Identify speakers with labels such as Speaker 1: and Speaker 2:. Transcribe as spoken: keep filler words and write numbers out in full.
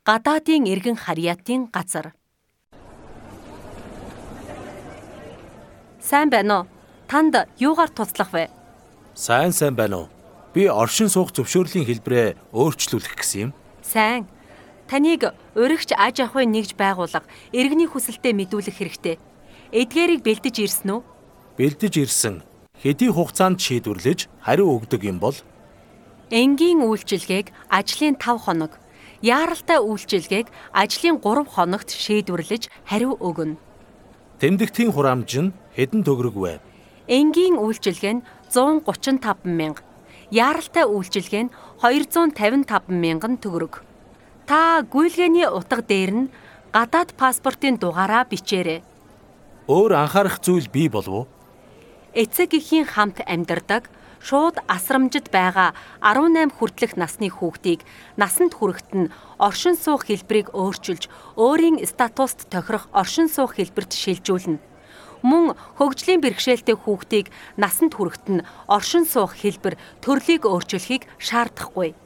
Speaker 1: гадаадын эргэн харьяатын газар. Сайн байна уу? Танд юугаар туслах вэ?
Speaker 2: Сайн сайн байна уу? Би оршин суух зөвшөөрлийн хэлбэрээ өөрчлүүлэх гэсэн юм.
Speaker 1: Сайн. Таныг уригч аж ахуйн нэгж байгууллага иргэний хүсэлтэд мэдүүлэх хэрэгтэй. Эдгээрийг бэлдэж ирсэн үү?
Speaker 2: Бэлдэж ирсэн. Хэдий хугацаанд шийдвэрлэж хариу өгдөг юм бол
Speaker 1: энгийн үйлчилгээг ажлын тав хоног, яаралтай үйлчилгээг ажлын гурав хоногт шийдвэрлэж хариу өгнө.
Speaker 2: Тэмдэгтийн хураамж нь хэдэн төгрөг вэ?
Speaker 1: Энгийн үйлчилгээ нь зуун гучин таван мянга, яаралтай үйлчилгээ нь хоёр зуун тавин таван мянган төгрөг. Та гүйлгээний утга дээр нь гадаад паспортын дугаараа бичээрэй.
Speaker 2: Өөр анхаарах зүйл бий болов уу?
Speaker 1: Эцэг эхийн хамт амьдардаг, шууд асрамжид байгаа арван найм хүртэлх насны хүүхдийг насанд хүрэхэд нь оршин суух хэлбэрийг өөрчилж, өөрийн статуст тохирох оршин суух хэлбэрт шилжүүлнэ. Мөн хөгжлийн бэрхшээлтэй хүүхдийг насанд хүрэхэд нь оршин суух хэлбэр төрлийг өөрчилөхийг шаардахгүй.